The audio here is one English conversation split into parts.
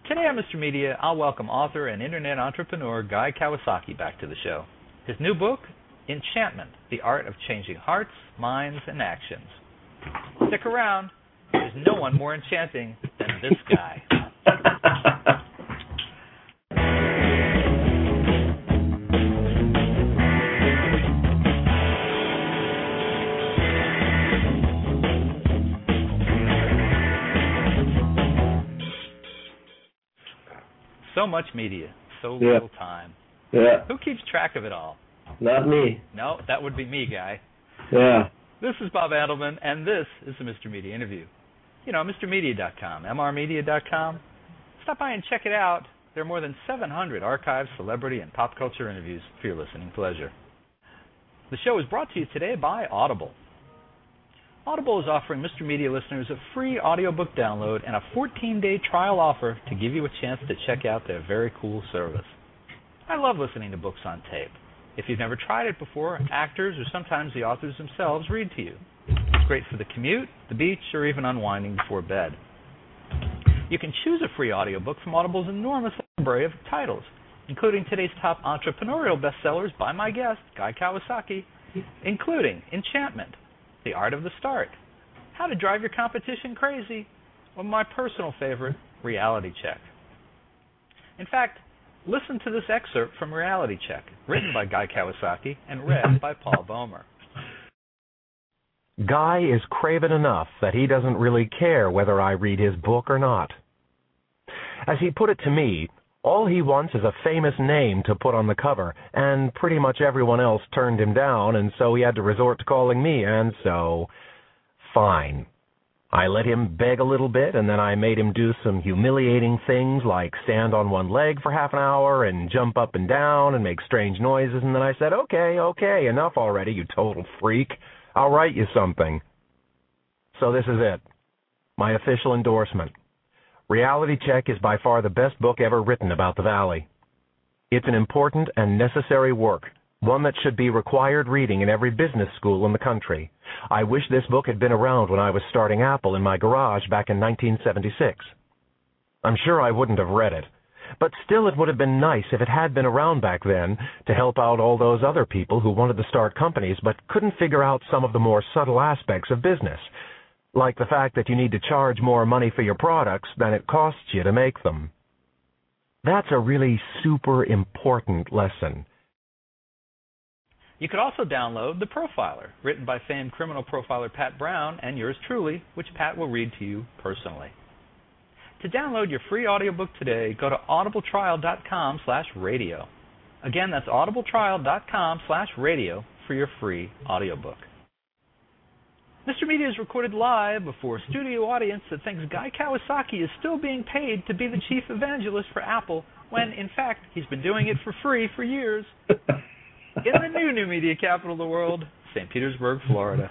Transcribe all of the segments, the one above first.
Today on Mr. Media, I'll welcome author and internet entrepreneur Guy Kawasaki back to the show. His new book, Enchantment, The Art of Changing Hearts, Minds, and Actions. Stick around. There's no one more enchanting than this guy. So much media, so little time. Yeah. Who keeps track of it all? Not me. No, that would be me, Guy. Yeah. This is Bob Adelman, and this is the Mr. Media Interview. You know, MrMedia.com, MRmedia.com. Stop by and check it out. There are more than 700 archived celebrity and pop culture interviews for your listening pleasure. The show is brought to you today by Audible. Audible is offering Mr. Media listeners a free audiobook download and a 14-day trial offer to give you a chance to check out their very cool service. I love listening to books on tape. If you've never tried it before, actors or sometimes the authors themselves read to you. It's great for the commute, the beach, or even unwinding before bed. You can choose a free audiobook from Audible's enormous library of titles, including today's top entrepreneurial bestsellers by my guest, Guy Kawasaki, including Enchantment, The Art of the Start, How to Drive Your Competition Crazy, or my personal favorite, Reality Check. In fact, listen to this excerpt from Reality Check, written by Guy Kawasaki and read by Paul Bomer. Guy is craven enough that he doesn't really care whether I read his book or not. As he put it to me, all he wants is a famous name to put on the cover, and pretty much everyone else turned him down, and so he had to resort to calling me, and so, fine. I let him beg a little bit, and then I made him do some humiliating things like stand on one leg for half an hour and jump up and down and make strange noises, and then I said, okay, enough already, you total freak. I'll write you something. So this is it, my official endorsement. Reality Check is by far the best book ever written about the Valley. It's an important and necessary work, one that should be required reading in every business school in the country. I wish this book had been around when I was starting Apple in my garage back in 1976. I'm sure I wouldn't have read it, but still it would have been nice if it had been around back then to help out all those other people who wanted to start companies but couldn't figure out some of the more subtle aspects of business, like the fact that you need to charge more money for your products than it costs you to make them. That's a really super important lesson. You could also download The Profiler, written by famed criminal profiler Pat Brown and yours truly, which Pat will read to you personally. To download your free audiobook today, go to audibletrial.com/radio. Again, that's audibletrial.com/radio for your free audiobook. Mr. Media is recorded live before a studio audience that thinks Guy Kawasaki is still being paid to be the chief evangelist for Apple when, in fact, he's been doing it for free for years. In the new media capital of the world, St. Petersburg, Florida.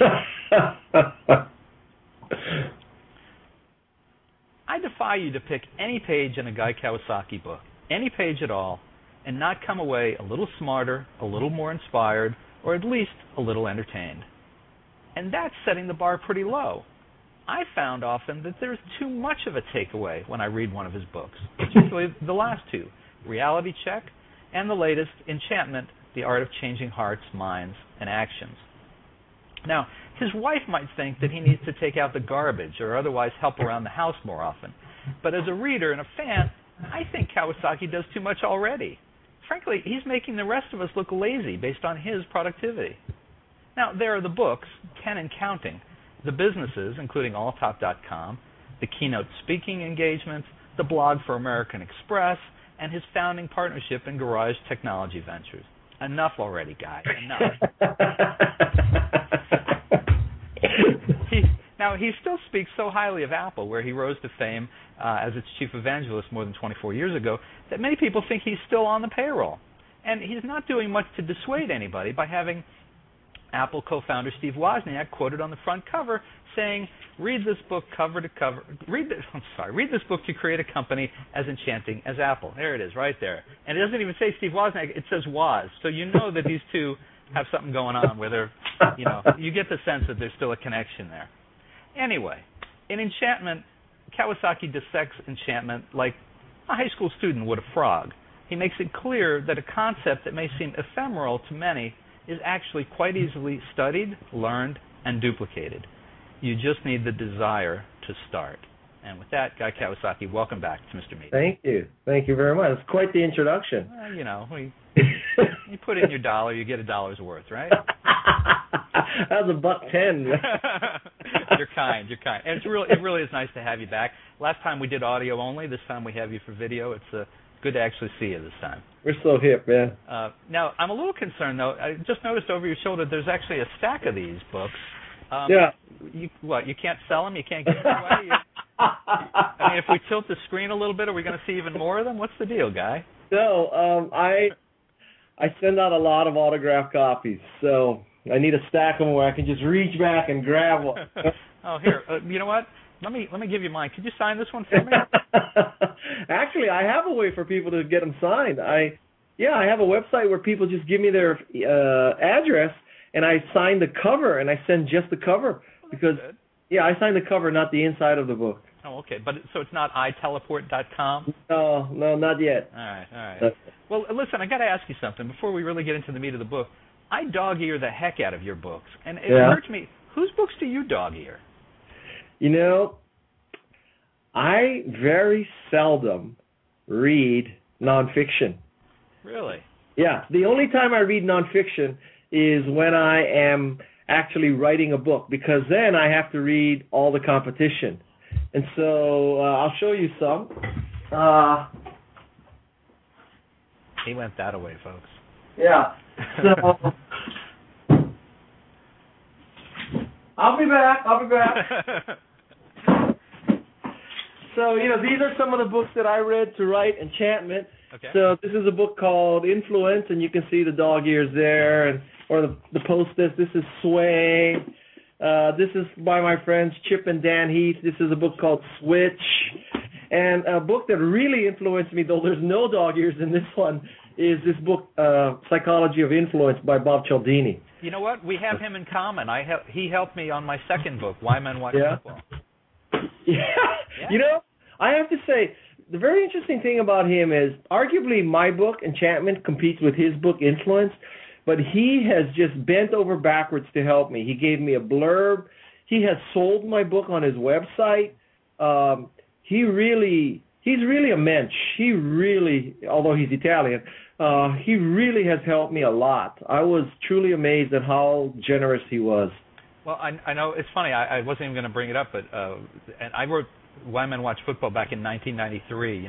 I defy you to pick any page in a Guy Kawasaki book, any page at all, and not come away a little smarter, a little more inspired, or at least a little entertained. And that's setting the bar pretty low. I found often that there's too much of a takeaway when I read one of his books, particularly the last two, Reality Check and the latest, Enchantment, The Art of Changing Hearts, Minds, and Actions. Now, his wife might think that he needs to take out the garbage or otherwise help around the house more often. But as a reader and a fan, I think Kawasaki does too much already. Frankly, he's making the rest of us look lazy based on his productivity. Now, there are the books, 10 and counting, the businesses, including alltop.com, the keynote speaking engagements, the blog for American Express, and his founding partnership in Garage Technology Ventures. Enough already, Guy. Enough. He still speaks so highly of Apple, where he rose to fame as its chief evangelist more than 24 years ago, that many people think he's still on the payroll. And he's not doing much to dissuade anybody by having Apple co-founder Steve Wozniak quoted on the front cover saying, "Read this book cover to cover. Read this book to create a company as enchanting as Apple." There it is, right there. And it doesn't even say Steve Wozniak; it says Woz. So you know that these two have something going on where they're, you get the sense that there's still a connection there. Anyway, in Enchantment, Kawasaki dissects enchantment like a high school student would a frog. He makes it clear that a concept that may seem ephemeral to many is actually quite easily studied, learned, and duplicated. You just need the desire to start. And with that, Guy Kawasaki, welcome back to Mr. Media. Thank you. Thank you very much. It's quite the introduction. You know, you put in your dollar, you get $1's worth, right? That was $1.10. You're kind. And it really is nice to have you back. Last time we did audio only. This time we have you for video. It's good to actually see you this time. We're so hip, man. Now, I'm a little concerned, though. I just noticed over your shoulder there's actually a stack of these books. Yeah. You can't sell them? You can't give them away? I mean, if we tilt the screen a little bit, are we going to see even more of them? What's the deal, Guy? No, I send out a lot of autographed copies, so I need a stack of them where I can just reach back and grab one. Oh, here. You know what? Let me give you mine. Could you sign this one for me? Actually, I have a way for people to get them signed. I have a website where people just give me their address, and I sign the cover, and I send just the cover because I sign the cover, not the inside of the book. Oh, okay. But so it's not iteleport.com? No, not yet. All right. Well, listen, I got to ask you something before we really get into the meat of the book. I dog-ear the heck out of your books, and it occurred to me, whose books do you dog-ear? You know, I very seldom read nonfiction. Really? Yeah. The only time I read nonfiction is when I am actually writing a book, because then I have to read all the competition. And so I'll show you some. He went that away, folks. Yeah. So I'll be back. So, these are some of the books that I read to write Enchantment. Okay. So this is a book called Influence, and you can see the dog ears there, or the post-this. This is Sway. This is by my friends Chip and Dan Heath. This is a book called Switch. And a book that really influenced me, though there's no dog ears in this one, is this book, Psychology of Influence by Bob Cialdini. You know what? We have him in common. He helped me on my second book, Why Men Watch Football. Yeah. I have to say, the very interesting thing about him is, arguably my book, Enchantment, competes with his book, Influence, but he has just bent over backwards to help me. He gave me a blurb. He has sold my book on his website. He's really a mensch. He really, although he's Italian, he really has helped me a lot. I was truly amazed at how generous he was. Well, I know it's funny. I wasn't even going to bring it up, but and I wrote Why Men Watch Football back in 1993.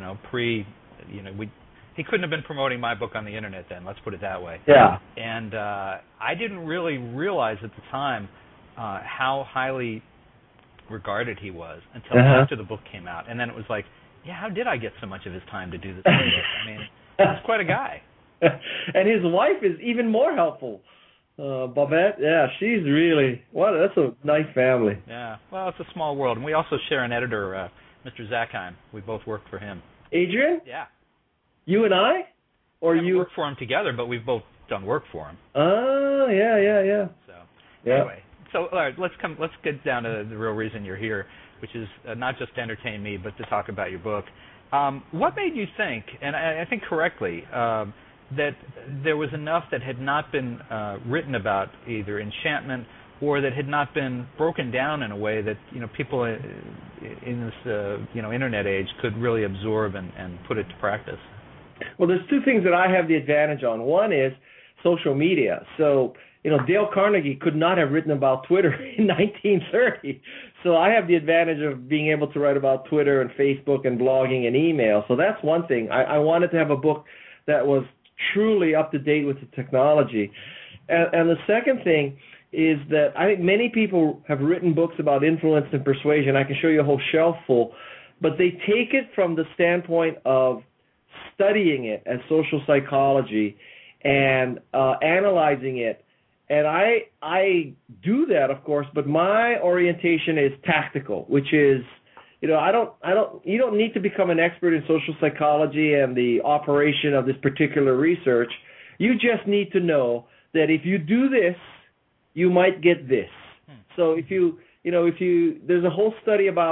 He couldn't have been promoting my book on the internet then. Let's put it that way. Yeah. And I didn't really realize at the time how highly regarded he was until after the book came out, and then it was like, how did I get so much of his time to do this book? I mean, he's quite a guy. And his wife is even more helpful. Babette, she's really, that's a nice family. Yeah, well, it's a small world. And we also share an editor, Mr. Zackheim. We both worked for him. Adrian? Yeah. You and I? Or you worked for him together, but we've both done work for him. Oh, yeah. So, anyway. So, all right, let's get down to the real reason you're here, which is not just to entertain me, but to talk about your book. What made you think, and I think correctly, that there was enough that had not been written about either enchantment or that had not been broken down in a way that people in this internet age could really absorb and put it to practice? Well, there's two things that I have the advantage on. One is social media. So Dale Carnegie could not have written about Twitter in 1930. So I have the advantage of being able to write about Twitter and Facebook and blogging and email. So that's one thing. I wanted to have a book that was truly up to date with the technology. And the second thing is that I think many people have written books about influence and persuasion. I can show you a whole shelf full, but they take it from the standpoint of studying it as social psychology and analyzing it. And I do that, of course, but my orientation is tactical, which is, you don't need to become an expert in social psychology and the operation of this particular research. You just need to know that if you do this, you might get this. So if you there's a whole study about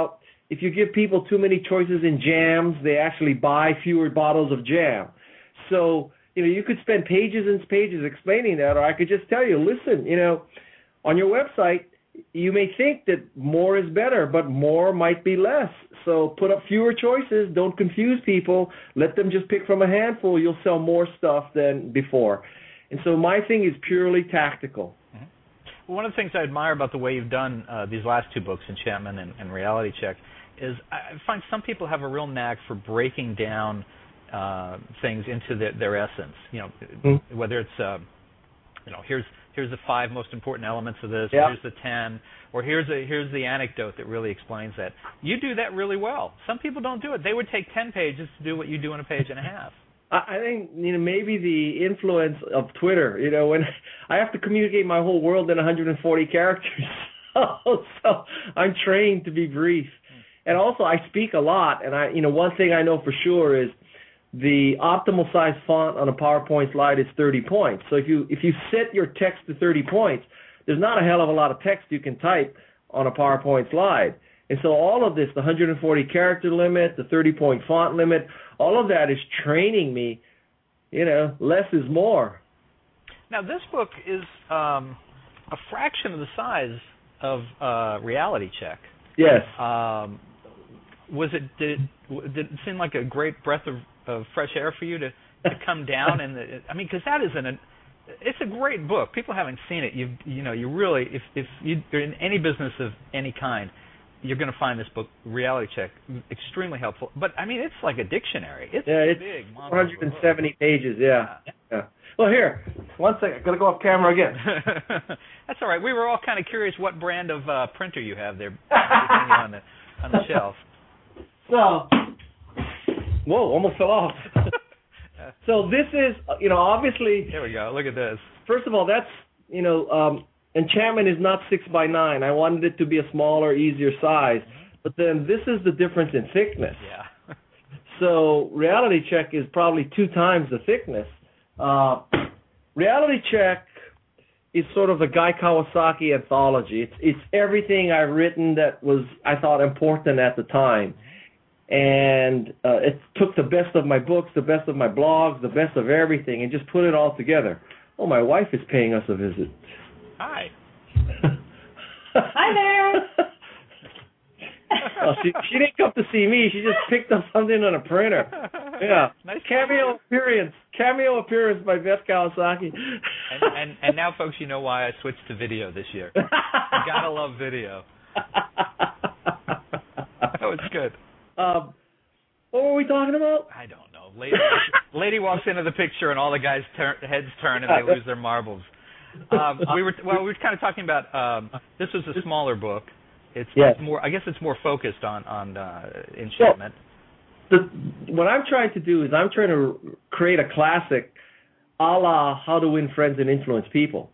if you give people too many choices in jams, they actually buy fewer bottles of jam. So, you could spend pages and pages explaining that, or I could just tell you, listen, on your website, you may think that more is better, but more might be less. So put up fewer choices. Don't confuse people. Let them just pick from a handful. You'll sell more stuff than before. And so my thing is purely tactical. Mm-hmm. Well, one of the things I admire about the way you've done these last two books, Enchantment and Reality Check, is I find some people have a real knack for breaking down things into their essence. Mm-hmm. Whether it's here's the 5 most important elements of this, yeah. Here's the 10, or here's the anecdote that really explains that. You do that really well. Some people don't do it. They would take 10 pages to do what you do in a page and a half. I think maybe the influence of Twitter. When I have to communicate my whole world in 140 characters, so I'm trained to be brief. And also I speak a lot, and one thing I know for sure is the optimal size font on a PowerPoint slide is 30 points. So if you set your text to 30 points, there's not a hell of a lot of text you can type on a PowerPoint slide. And so all of this, the 140 character limit, the 30-point font limit, all of that is training me, less is more. Now, this book is a fraction of the size of Reality Check. Yes. Did it seem like a great breath of fresh air for you to come down? Because that is it's a great book. People haven't seen it. You really, if you're in any business of any kind, you're going to find this book, Reality Check, extremely helpful. But it's like a dictionary. It's big. 470 pages. Yeah. Well, here, one second. Got to go off camera again. That's all right. We were all kind of curious what brand of printer you have there on the shelf. So, whoa, almost fell off. So this is, obviously. There we go. Look at this. First of all, that's, Enchantment is not 6x9. I wanted it to be a smaller, easier size. But then this is the difference in thickness. Yeah. So Reality Check is probably 2 times the thickness. Reality Check is sort of the Guy Kawasaki anthology. It's everything I've written that I thought important at the time. And it took the best of my books, the best of my blogs, the best of everything, and just put it all together. Oh, my wife is paying us a visit. Hi. Hi there. Well, she didn't come to see me. She just picked up something on a printer. Yeah. Nice Cameo appearance by Beth Kawasaki. And now, folks, you know why I switched to video this year. You gotta love video. That was good. What were we talking about? I don't know. Lady walks into the picture and all the guys' heads turn and they lose their marbles. We were kind of talking about this was a smaller book. It's more. I guess it's more focused on enchantment. What I'm trying to do is I'm trying to create a classic, a la How to Win Friends and Influence People.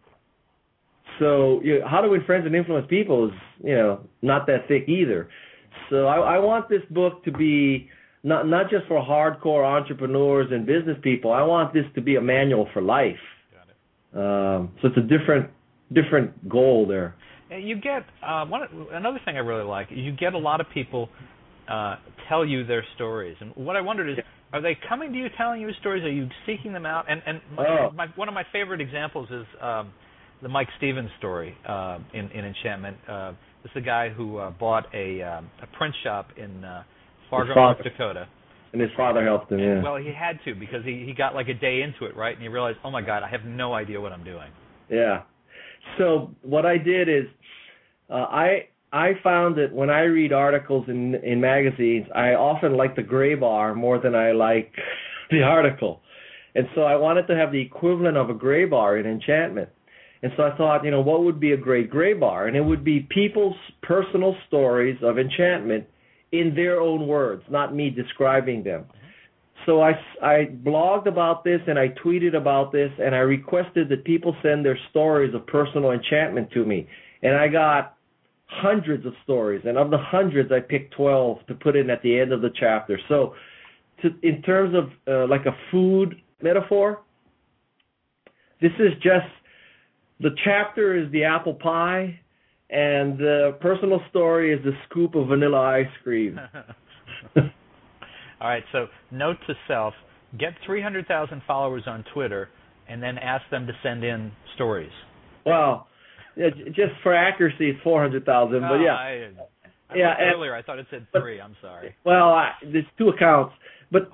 So How to Win Friends and Influence People is not that thick either. So I want this book to be not just for hardcore entrepreneurs and business people. I want this to be a manual for life. Got it. So it's a different goal there. And you get another thing I really like. You get a lot of people tell you their stories, and what I wondered is, are they coming to you telling you stories? Are you seeking them out? And one of my favorite examples is the Mike Stevens story in Enchantment. It's the guy who bought a print shop in Fargo, North Dakota. And his father helped him, yeah. Well, he had to because he got like a day into it, right? And he realized, oh, my God, I have no idea what I'm doing. Yeah. So what I did is I found that when I read articles in magazines, I often like the gray bar more than I like the article. And so I wanted to have the equivalent of a gray bar in Enchantment. And so I thought, what would be a great gray bar? And it would be people's personal stories of enchantment in their own words, not me describing them. So I blogged about this and I tweeted about this and I requested that people send their stories of personal enchantment to me. And I got hundreds of stories. And of the hundreds, I picked 12 to put in at the end of the chapter. So in terms of like a food metaphor, this is just, the chapter is the apple pie and the personal story is the scoop of vanilla ice cream. All right, so note to self, get 300,000 followers on Twitter and then ask them to send in stories. Well, yeah, just for accuracy, it's 400,000, but yeah. Earlier I thought it said 3, I'm sorry. Well, there's 2 accounts, but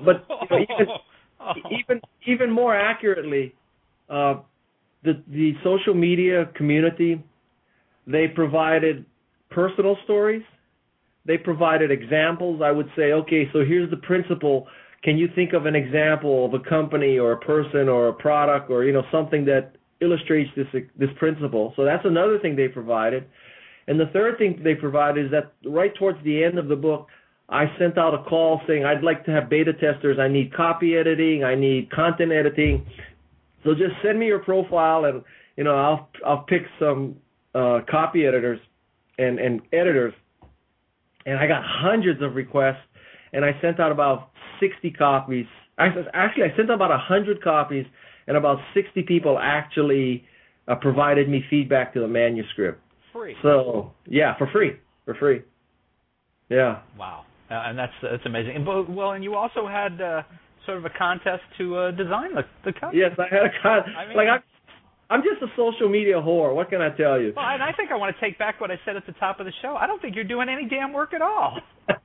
even more accurately, the social media community, they provided personal stories. They provided examples. I would say, okay, so here's the principle. Can you think of an example of a company or a person or a product or something that illustrates this principle? So that's another thing they provided. And the third thing they provided is that right towards the end of the book, I sent out a call saying I'd like to have beta testers. I need copy editing. I need content editing. So just send me your profile, and I'll pick some copy editors and editors. And I got hundreds of requests, and I sent out about 60 copies. Actually, I sent out about 100 copies, and about 60 people actually provided me feedback to the manuscript. Free. So yeah, for free. Yeah. Wow, and that's amazing. And you also had sort of a contest to design the cover. Yes, I had a contest. I'm just a social media whore. What can I tell you? Well, and I think I want to take back what I said at the top of the show. I don't think you're doing any damn work at all.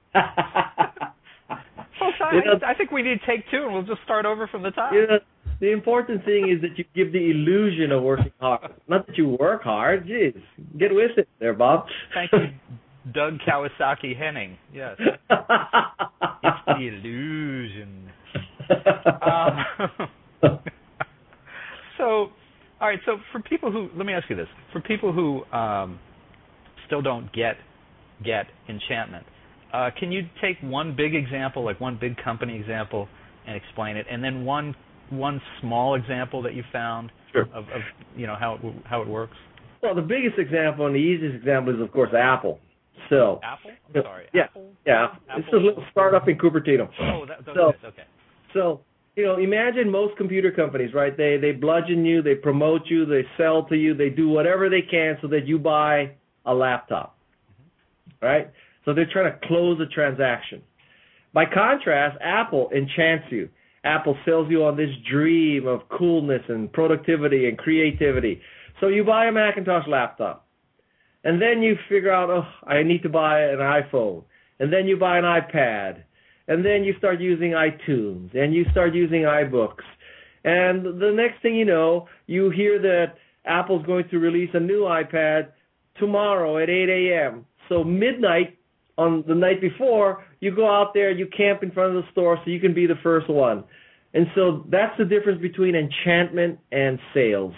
Folks, I think we need take 2, and we'll just start over from the top. The important thing is that you give the illusion of working hard. Not that you work hard. Jeez, get with it there, Bob. Thank you, Doug Kawasaki Henning. Yes. It's the illusion. All right, so for people who, let me ask you this. For people who still don't get enchantment, can you take one big example, like one big company example, and explain it, and then one small example that you found of how it works? Well, the biggest example and the easiest example is, of course, Apple. So Apple? I'm sorry. Yeah, Apple? Yeah. It's a little startup in Cupertino. Oh, that's okay. So, imagine most computer companies, right? They bludgeon you, they promote you, they sell to you, they do whatever they can so that you buy a laptop, right? So they're trying to close a transaction. By contrast, Apple enchants you. Apple sells you on this dream of coolness and productivity and creativity. So you buy a Macintosh laptop, and then you figure out, I need to buy an iPhone, and then you buy an iPad, and then you start using iTunes, and you start using iBooks. And the next thing you know, you hear that Apple's going to release a new iPad tomorrow at 8 a.m. So midnight on the night before, you go out there, you camp in front of the store so you can be the first one. And so that's the difference between enchantment and sales.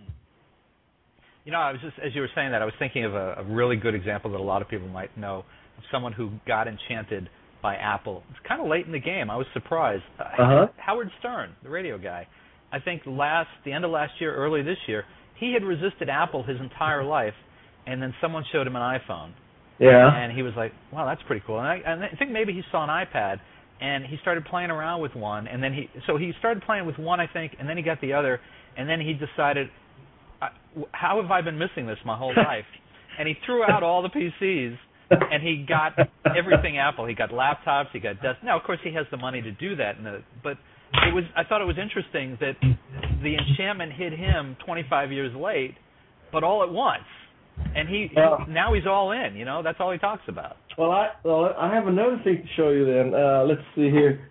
I was just, as you were saying that, I was thinking of a really good example that a lot of people might know of someone who got enchanted by Apple. It's kind of late in the game. I was surprised. Howard Stern, the radio guy, I think the end of last year, early this year, he had resisted Apple his entire life, and then someone showed him an iPhone. Yeah. And he was like, wow, that's pretty cool. And I think maybe he saw an iPad, and he started playing around with one, and then he started playing with one, I think, and then he got the other, and then he decided, how have I been missing this my whole life? And he threw out all the PCs, and he got everything Apple. He got laptops, he got desks. Now, of course, he has the money to do that, but I thought it was interesting that the enchantment hit him 25 years late, but all at once. And now he's all in, that's all he talks about. Well, I have another thing to show you then. Let's see here.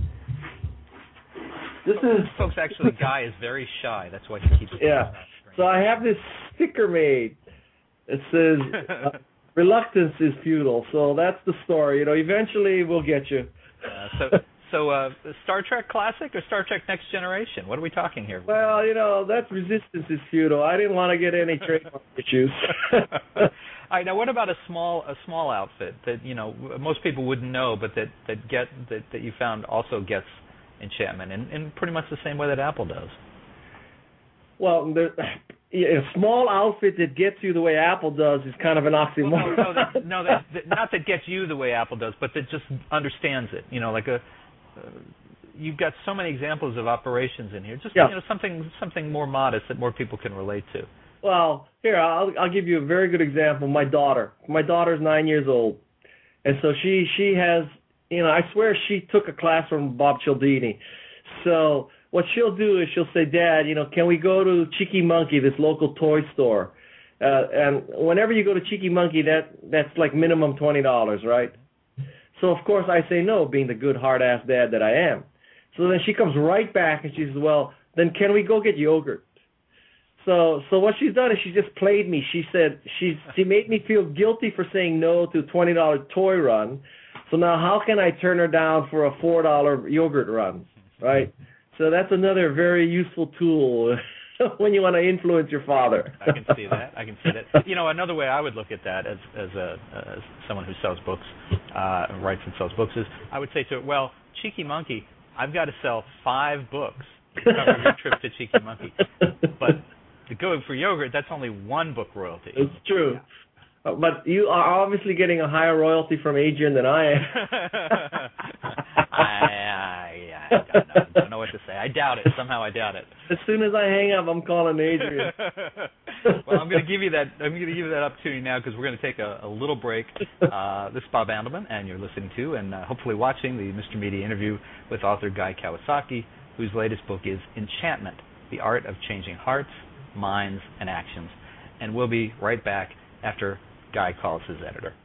Folks, actually, Guy is very shy. That's why he keeps it on screen. So I have this sticker made. It says, reluctance is futile. So that's the story. Eventually we'll get you. So Star Trek Classic or Star Trek Next Generation? What are we talking here? Well, that resistance is futile. I didn't want to get any trademark issues. All right, now what about a small outfit that most people wouldn't know, but that you found also gets enchantment in pretty much the same way that Apple does? Well, a small outfit that gets you the way Apple does is kind of an oxymoron. Well, not that gets you the way Apple does, but that just understands it. You've got so many examples of operations in here. Just something more modest that more people can relate to. Well, here I'll give you a very good example. My daughter's 9 years old, and so she has, I swear she took a class from Bob Cialdini. So what she'll do is she'll say, Dad, can we go to Cheeky Monkey, this local toy store? And whenever you go to Cheeky Monkey, that's like minimum $20, right? So of course I say no, being the good hard-ass dad that I am. So then she comes right back and she says, well, then can we go get yogurt? So what she's done is she just played me. She said she made me feel guilty for saying no to a $20 toy run. So now how can I turn her down for a $4 yogurt run, right? So that's another very useful tool when you want to influence your father. I can see that. Another way I would look at that as someone who sells books, writes and sells books, is I would say to it, well, Cheeky Monkey, I've got to sell 5 books to cover your trip to Cheeky Monkey. But going for yogurt, that's only 1 book royalty. It's true. Yeah. But you are obviously getting a higher royalty from Adrian than I am. I don't know what to say. I doubt it. Somehow I doubt it. As soon as I hang up, I'm calling Adrian. Well, I'm going to give you that opportunity now because we're going to take a little break. This is Bob Andelman, and you're listening to and hopefully watching the Mr. Media interview with author Guy Kawasaki, whose latest book is Enchantment: The Art of Changing Hearts, Minds, and Actions. And we'll be right back after Guy calls his editor.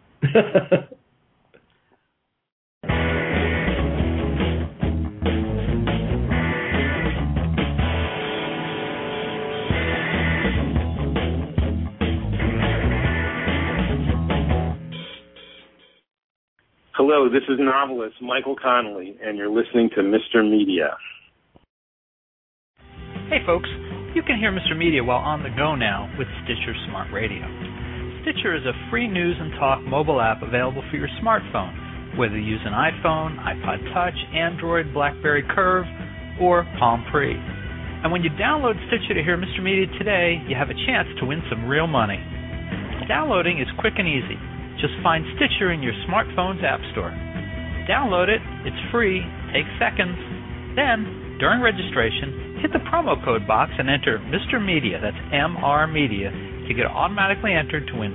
Hello, this is novelist Michael Connelly, and you're listening to Mr. Media. Hey folks, you can hear Mr. Media while on the go now with Stitcher Smart Radio. Stitcher is a free news and talk mobile app available for your smartphone, whether you use an iPhone, iPod Touch, Android, BlackBerry Curve, or Palm Pre. And when you download Stitcher to hear Mr. Media today, you have a chance to win some real money. Downloading is quick and easy. Just find Stitcher in your smartphone's app store. Download it, it's free, takes seconds. Then, during registration, hit the promo code box and enter Mr. Media, that's MR Media, to get automatically entered to win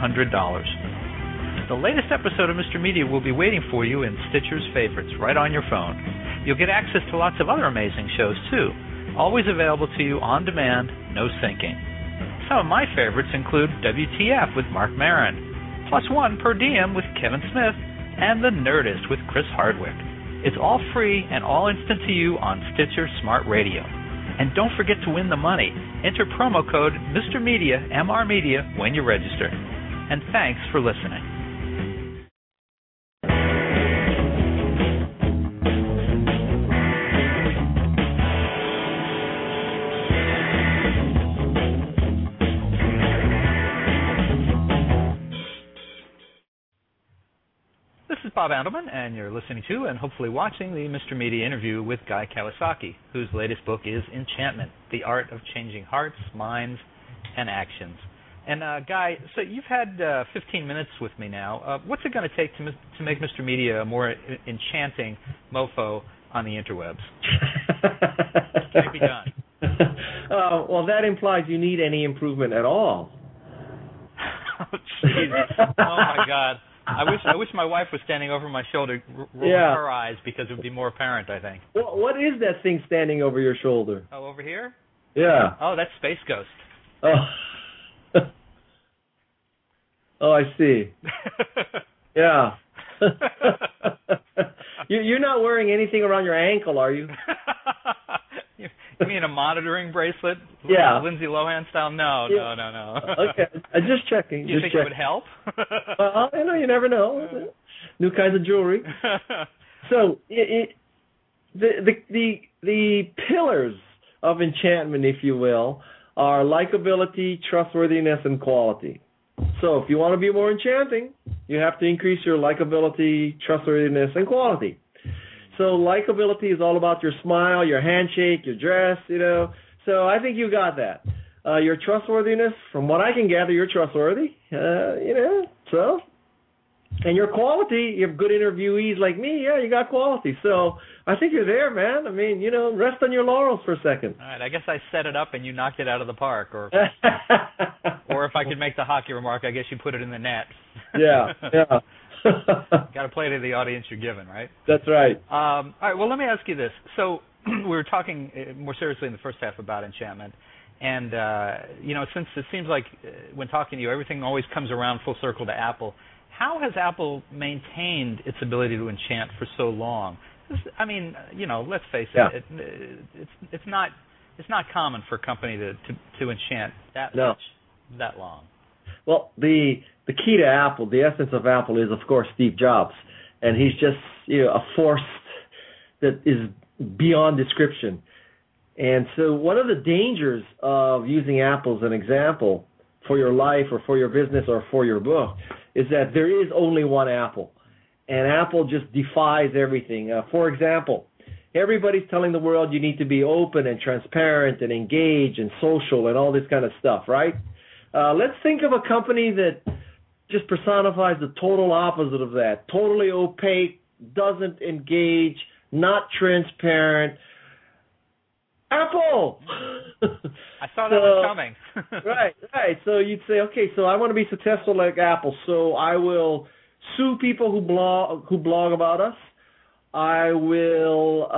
$100. The latest episode of Mr. Media will be waiting for you in Stitcher's favorites right on your phone. You'll get access to lots of other amazing shows, too, always available to you on demand, no syncing. Some of my favorites include WTF with Mark Maron, Plus One Per Diem with Kevin Smith, and The Nerdist with Chris Hardwick. It's all free and all instant to you on Stitcher Smart Radio. And don't forget to win the money. Enter promo code Mr. Media, MR Media, when you register. And thanks for listening. This is Bob Andelman, and you're listening to and hopefully watching the Mr. Media interview with Guy Kawasaki, whose latest book is Enchantment: The Art of Changing Hearts, Minds, and Actions. And Guy, so you've had 15 minutes with me now. What's it going to take to make Mr. Media a more enchanting mofo on the interwebs? Can it be done? Well, that implies you need any improvement at all. Oh, jeez. Oh, my God. I wish my wife was standing over my shoulder, rolling her eyes, because it would be more apparent, I think. What is that thing standing over your shoulder? Oh, over here? Yeah. Oh, that's Space Ghost. Oh. Oh, I see. Yeah. You're not wearing anything around your ankle, are you? You mean a monitoring bracelet? Yeah. Lindsay Lohan style? No. Okay, just checking. Do you think it would help? Well, you never know. New kinds of jewelry. So, the pillars of enchantment, if you will, are likability, trustworthiness, and quality. So, if you want to be more enchanting, you have to increase your likability, trustworthiness, and quality. So likability is all about your smile, your handshake, your dress, So I think you got that. Your trustworthiness, from what I can gather, you're trustworthy, So And your quality, you have good interviewees like me, yeah, you got quality. So I think you're there, man. I mean, rest on your laurels for a second. All right, I guess I set it up and you knocked it out of the park. Or if I could make the hockey remark, I guess you put it in the net. Yeah. Got to play to the audience you're given, right? That's right. All right, well, let me ask you this. So we were talking more seriously in the first half about enchantment. And, since it seems like when talking to you, everything always comes around full circle to Apple, how has Apple maintained its ability to enchant for so long? I mean, let's face it, it's not common for a company to enchant that long. Well, the key to Apple, the essence of Apple is, of course, Steve Jobs. And he's just a force that is beyond description. And so one of the dangers of using Apple as an example for your life or for your business or for your book is that there is only one Apple. And Apple just defies everything. For example, everybody's telling the world you need to be open and transparent and engaged and social and all this kind of stuff, right? Let's think of a company that just personifies the total opposite of that. Totally opaque, doesn't engage, not transparent. Apple! I saw that one coming. Right. So you'd say, okay, so I want to be successful like Apple, so I will sue people who blog about us. I will,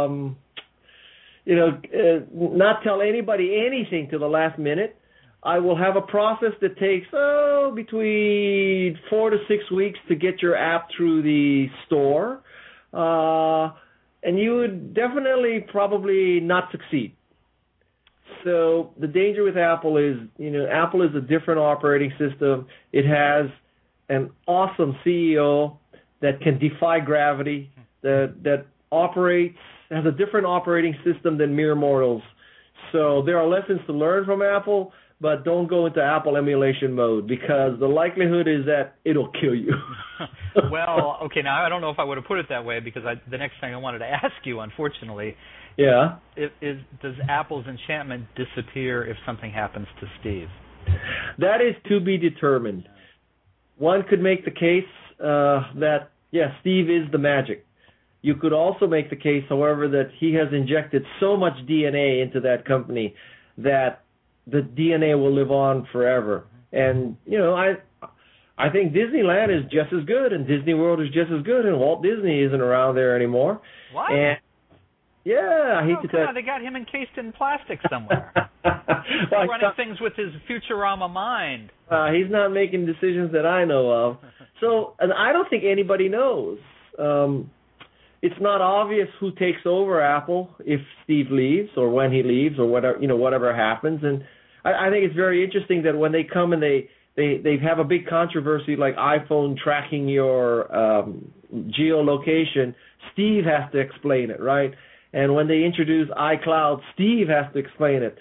not tell anybody anything till the last minute. I will have a process that takes between 4 to 6 weeks to get your app through the store. And you would definitely probably not succeed. So the danger with Apple is, Apple is a different operating system. It has an awesome CEO that can defy gravity, that has a different operating system than mere mortals. So there are lessons to learn from Apple, but don't go into Apple emulation mode because the likelihood is that it'll kill you. Well, okay, now I don't know if I would have put it that way because the next thing I wanted to ask you, unfortunately, does Apple's enchantment disappear if something happens to Steve? That is to be determined. One could make the case that, Steve is the magic. You could also make the case, however, that he has injected so much DNA into that company that the DNA will live on forever. And, I think Disneyland is just as good and Disney World is just as good and Walt Disney isn't around there anymore. What? And, I hate to tell you. They got him encased in plastic somewhere. He's running things with his Futurama mind. He's not making decisions that I know of. So, and I don't think anybody knows. It's not obvious who takes over Apple if Steve leaves or when he leaves or whatever happens. And I think it's very interesting that when they come and they have a big controversy like iPhone tracking your geolocation, Steve has to explain it, right? And when they introduce iCloud, Steve has to explain it.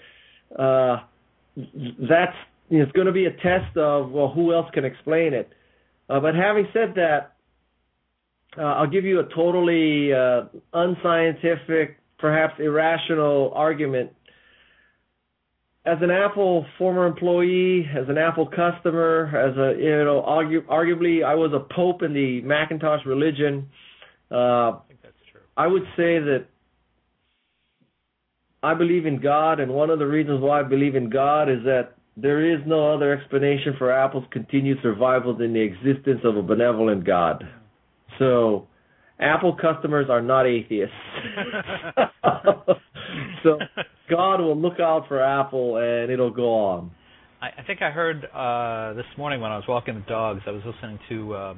It's going to be a test of, who else can explain it? But having said that, I'll give you a totally unscientific, perhaps irrational argument. As an Apple former employee, as an Apple customer, arguably I was a pope in the Macintosh religion. I think that's true. I would say that I believe in God, and one of the reasons why I believe in God is that there is no other explanation for Apple's continued survival than the existence of a benevolent God. So, Apple customers are not atheists. So, God will look out for Apple, and it'll go on. I think I heard this morning when I was walking the dogs, I was listening to,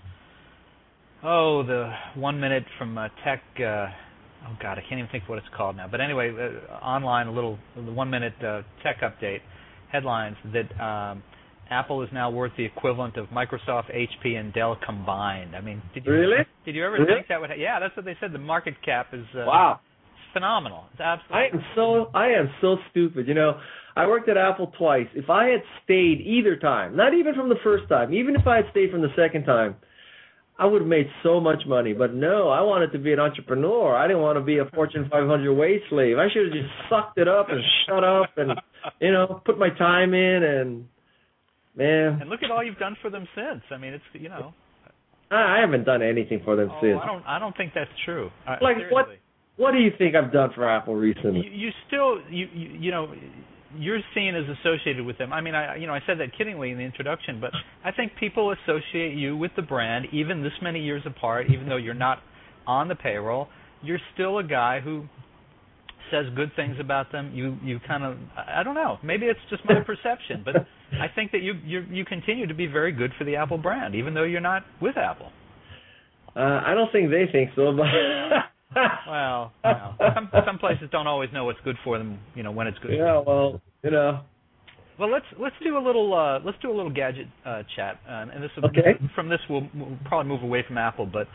the 1 minute from Tech, I can't even think of what it's called now. But anyway, online, the 1 minute Tech update headlines that Apple is now worth the equivalent of Microsoft, HP, and Dell combined. I mean, did you ever think that would? Yeah, that's what they said. The market cap is wow, it's phenomenal. It's absolutely. I am so stupid. I worked at Apple twice. If I had stayed either time, not even from the first time, even if I had stayed from the second time, I would have made so much money. But no, I wanted to be an entrepreneur. I didn't want to be a Fortune 500 wage slave. I should have just sucked it up and shut up and put my time in and. Man. And look at all you've done for them since. I mean, it's I haven't done anything for them since. I don't think that's true. Like seriously. what do you think I've done for Apple recently? You still you're seen as associated with them. I mean, I said that kiddingly in the introduction, but I think people associate you with the brand even this many years apart, even though you're not on the payroll. You're still a guy who says good things about them. You kind of, I don't know, maybe it's just my perception, but I think that you continue to be very good for the Apple brand, even though you're not with Apple. I don't think they think so, but well, some places don't always know what's good for them, when it's good. Yeah, well, Well, let's do a little gadget chat, and this okay. From this we'll probably move away from Apple, but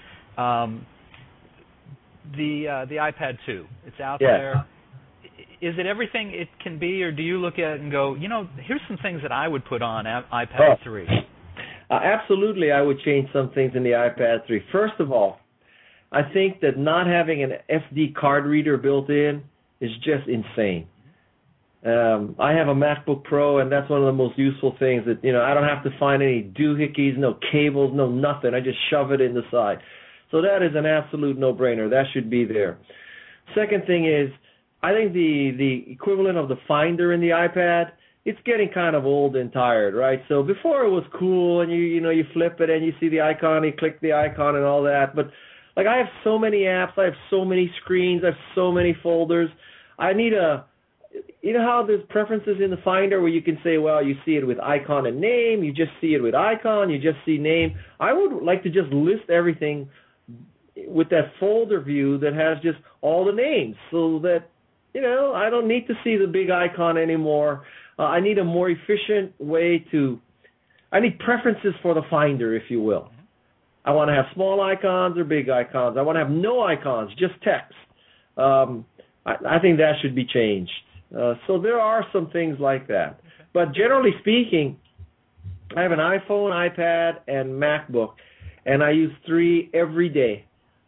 the iPad 2, it's out there. Is it everything it can be, or do you look at it and go, here's some things that I would put on iPad 3? Absolutely, I would change some things in the iPad 3. First of all, I think that not having an SD card reader built in is just insane. I have a MacBook Pro, and that's one of the most useful things that, I don't have to find any doohickeys, no cables, no nothing. I just shove it in the side. So that is an absolute no-brainer. That should be there. Second thing is, I think the equivalent of the Finder in the iPad, it's getting kind of old and tired, right? So before it was cool, and you flip it and you see the icon, you click the icon and all that. But like, I have so many apps, I have so many screens, I have so many folders. I need how there's preferences in the Finder where you can say, well, you see it with icon and name, you just see it with icon, you just see name. I would like to just list everything with that folder view that has just all the names, so that I don't need to see the big icon anymore. I need a more efficient way I need preferences for the Finder, if you will. I want to have small icons or big icons. I want to have no icons, just text. I think that should be changed. So there are some things like that. Okay. But generally speaking, I have an iPhone, iPad, and MacBook, and I use 3 every day.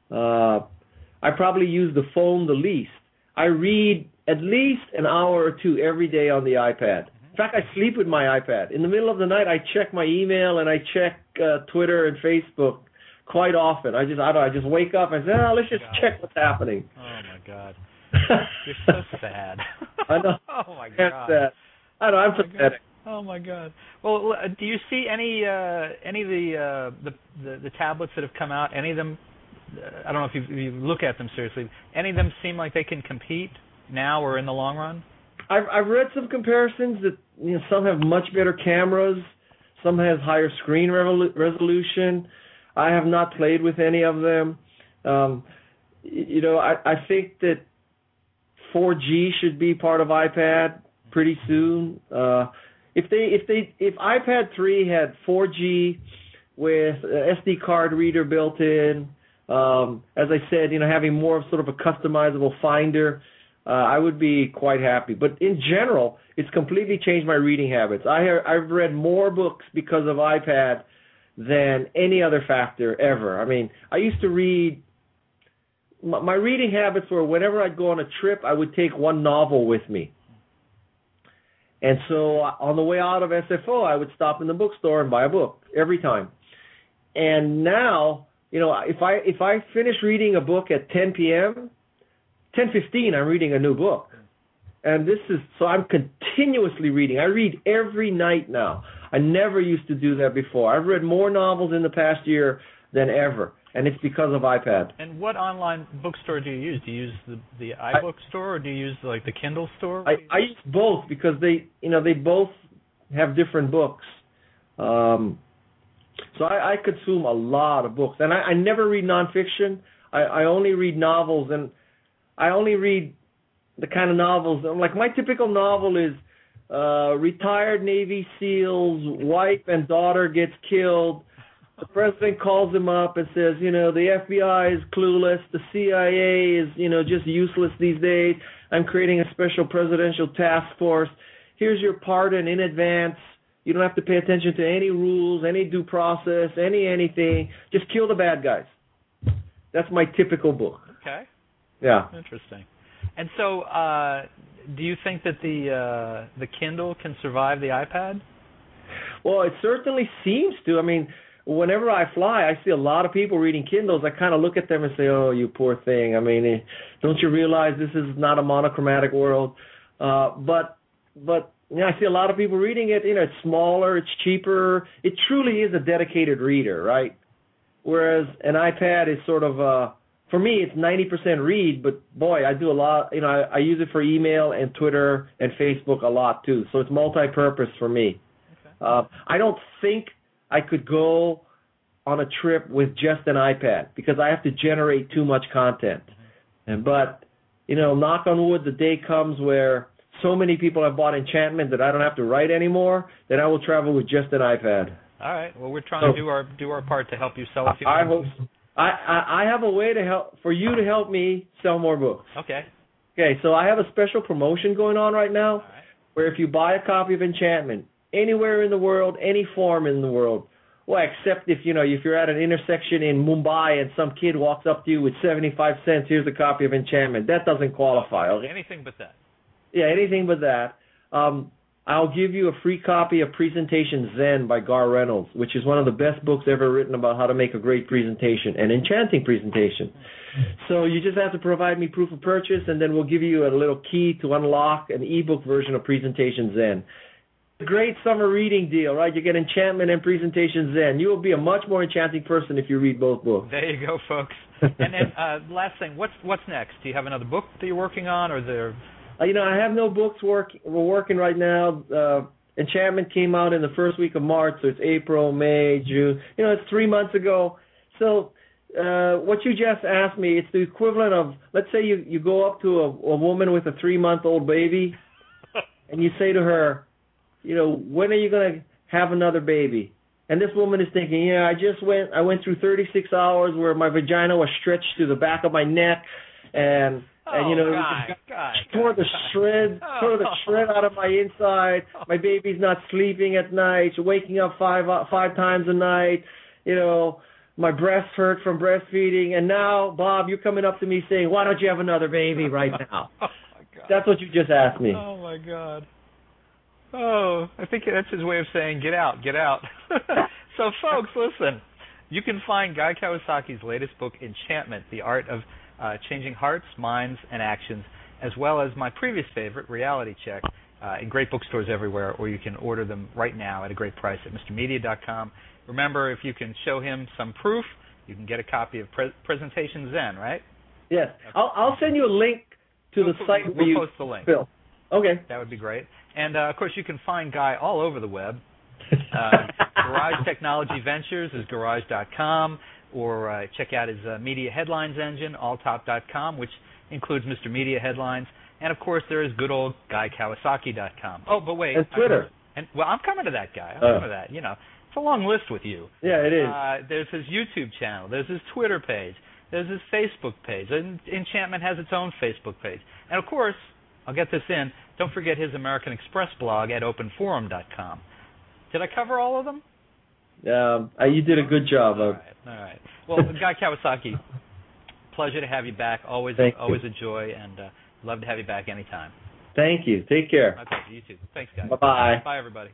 I probably use the phone the least. I read at least an hour or 2 every day on the iPad. In fact, I sleep with my iPad. In the middle of the night, I check my email and I check Twitter and Facebook quite often. I just wake up and say, let's just check what's happening. Oh my God, you're so sad. I know. Oh my God. I know. I'm pathetic. Oh my God. Well, do you see any of the tablets that have come out? Any of them? I don't know if you look at them seriously. Any of them seem like they can compete now or in the long run? I've read some comparisons that some have much better cameras, some has higher screen resolution. I have not played with any of them. I think that 4G should be part of iPad pretty soon. If iPad 3 had 4G with SD card reader built in, as I said, having more of sort of a customizable Finder, I would be quite happy. But in general, it's completely changed my reading habits. I've read more books because of iPad than any other factor ever. I mean, I used to read, my reading habits were whenever I'd go on a trip, I would take one novel with me. And so on the way out of SFO, I would stop in the bookstore and buy a book every time. And now, if I finish reading a book at 10 p.m., 10:15, I'm reading a new book. And so I'm continuously reading. I read every night now. I never used to do that before. I've read more novels in the past year than ever, and it's because of iPad. And what online bookstore do you use? Do you use the iBook store, or do you use like the Kindle store? I use both because they both have different books. So I consume a lot of books, and I never read nonfiction. I only read novels, and I only read the kind of novels. Like, my typical novel is retired Navy SEAL's wife and daughter gets killed. The president calls him up and says, the FBI is clueless. The CIA is, just useless these days. I'm creating a special presidential task force. Here's your pardon in advance. You don't have to pay attention to any rules, any due process, anything. Just kill the bad guys. That's my typical book. Okay. Yeah. Interesting. And so, do you think that the Kindle can survive the iPad? Well, it certainly seems to. I mean, whenever I fly, I see a lot of people reading Kindles. I kind of look at them and say, "Oh, you poor thing. I mean, don't you realize this is not a monochromatic world?" But I see a lot of people reading it. It's smaller, it's cheaper. It truly is a dedicated reader, right? Whereas an iPad is sort of for me, it's 90% read, but boy, I do a lot. I use it for email and Twitter and Facebook a lot too. So it's multi-purpose for me. Okay. I don't think I could go on a trip with just an iPad because I have to generate too much content. But knock on wood, the day comes where so many people have bought Enchantment that I don't have to write anymore, then I will travel with just an iPad. All right. Well, we're trying to do our part to help you sell a few more books. I have a way to help for you to help me sell more books. Okay. Okay, so I have a special promotion going on right now where if you buy a copy of Enchantment anywhere in the world, any form in the world, well, except if you're at an intersection in Mumbai and some kid walks up to you with 75 cents, here's a copy of Enchantment. That doesn't qualify. Okay? Anything but that. Yeah, anything but that. I'll give you a free copy of Presentation Zen by Gar Reynolds, which is one of the best books ever written about how to make a great presentation, an enchanting presentation. So you just have to provide me proof of purchase, and then we'll give you a little key to unlock an ebook version of Presentation Zen. A great summer reading deal, right? You get Enchantment and Presentation Zen. You will be a much more enchanting person if you read both books. There you go, folks. And then last thing, what's next? Do you have another book that you're working on, or there? I have no books we're working right now. Enchantment came out in the first week of March, so it's April, May, June. It's 3 months ago. So what you just asked me, it's the equivalent of, let's say you go up to a woman with a 3-month-old baby, and you say to her, when are you going to have another baby? And this woman is thinking, I went through 36 hours where my vagina was stretched to the back of my neck, and tore the shred out of my inside. My baby's not sleeping at night, waking up five times a night. My breasts hurt from breastfeeding, and now, Bob, you're coming up to me saying, "Why don't you have another baby right now?" Oh my God. That's what you just asked me. Oh my God. Oh, I think that's his way of saying, "Get out, get out." So, folks, listen. You can find Guy Kawasaki's latest book, Enchantment: The Art of Changing Hearts, Minds, and Actions, as well as my previous favorite, Reality Check, in great bookstores everywhere, or you can order them right now at a great price at MrMedia.com. Remember, if you can show him some proof, you can get a copy of Presentation Zen, right? Yes. I'll send you a link to the site. We'll post the link. Bill. Okay. That would be great. And, of course, you can find Guy all over the web. Garage Technology Ventures is garage.com, or check out his media headlines engine, alltop.com, which includes Mr. Media Headlines. And, of course, there is good old GuyKawasaki.com. Oh, but wait. And Twitter. I'm coming to that, Guy. I'm coming to that. It's a long list with you. Yeah, it is. There's his YouTube channel. There's his Twitter page. There's his Facebook page. And Enchantment has its own Facebook page. And, of course, I'll get this in, don't forget his American Express blog at openforum.com. Did I cover all of them? You did a good job. All right. Well, Guy Kawasaki, pleasure to have you back. Always a joy, and love to have you back anytime. Thank you. Take care. Okay, you too. Thanks, guys. Bye-bye. Bye, everybody.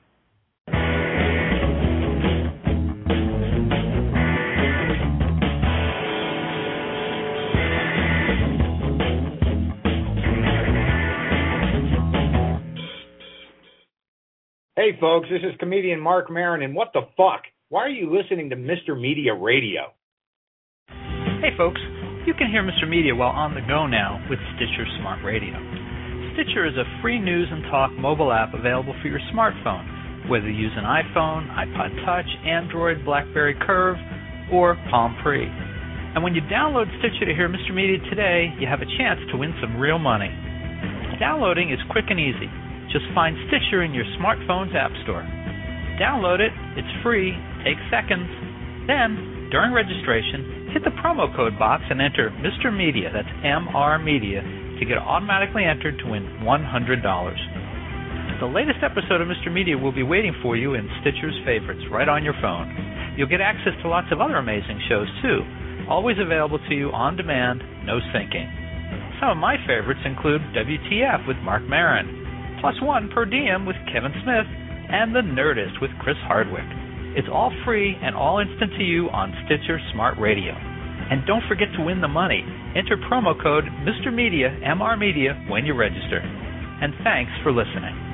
Hey, folks, this is comedian Mark Maron, and what the fuck? Why are you listening to Mr. Media Radio? Hey, folks, you can hear Mr. Media while on the go now with Stitcher Smart Radio. Stitcher is a free news and talk mobile app available for your smartphone, whether you use an iPhone, iPod Touch, Android, BlackBerry Curve, or Palm Pre. And when you download Stitcher to hear Mr. Media today, you have a chance to win some real money. Downloading is quick and easy. Just find Stitcher in your smartphone's app store. Download it, it's free, takes seconds. Then, during registration, hit the promo code box and enter Mr. Media, that's MR Media, to get automatically entered to win $100. The latest episode of Mr. Media will be waiting for you in Stitcher's favorites right on your phone. You'll get access to lots of other amazing shows, too, always available to you on demand, no syncing. Some of my favorites include WTF with Mark Maron, Plus One Per Diem with Kevin Smith, and The Nerdist with Chris Hardwick. It's all free and all instant to you on Stitcher Smart Radio. And don't forget to win the money. Enter promo code Mr. Media, MR Media, when you register. And thanks for listening.